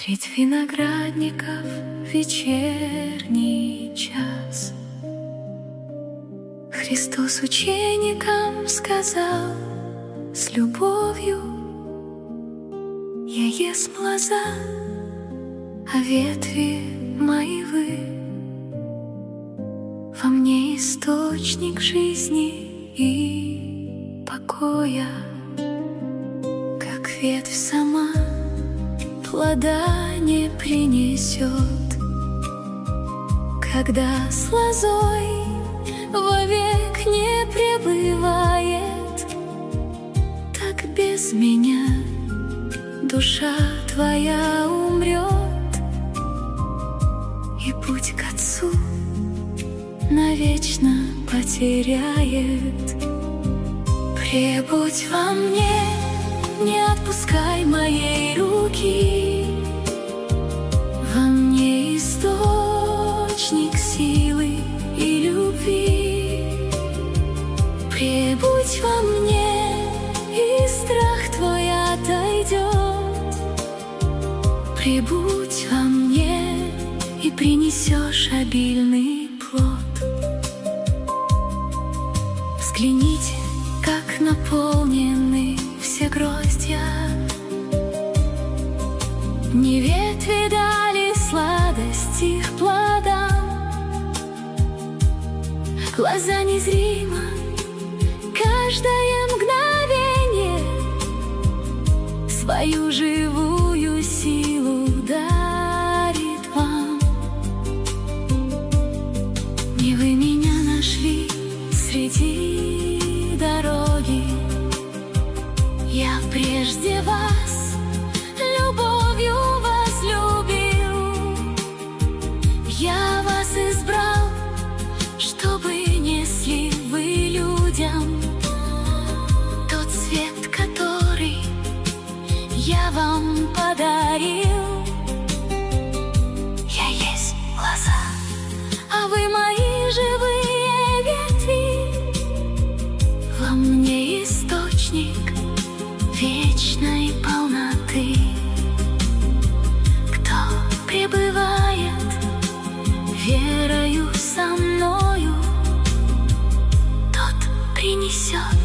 Средь виноградников вечерний час Христос ученикам сказал с любовью: «Я есть лоза, а ветви мои вы. Во мне источник жизни и покоя, как ветвь сама плода не принесет, когда с лозой вовек не пребывает. Так без меня душа твоя умрет, и путь к Отцу навечно потеряет. Пребудь во мне, не отпускай моей руки. Во мне источник силы и любви. Пребудь во мне, и страх твой отойдет. Пребудь во мне, и принесешь обильный плод. Взгляните, как наполнены все гроздья. Не ветви дали сладость их плодам. Лоза незрима, каждое мгновение свою живую силу дарит вам. Не вы меня нашли среди дороги, я прежде вас любовью возлюбил. Я вас избрал, чтобы несли вы людям тот свет, который я вам подарил. Я есть лоза, а вы мои живые ветви. Во мне источник вечной полноты. Кто пребывает верою со мною, тот принесет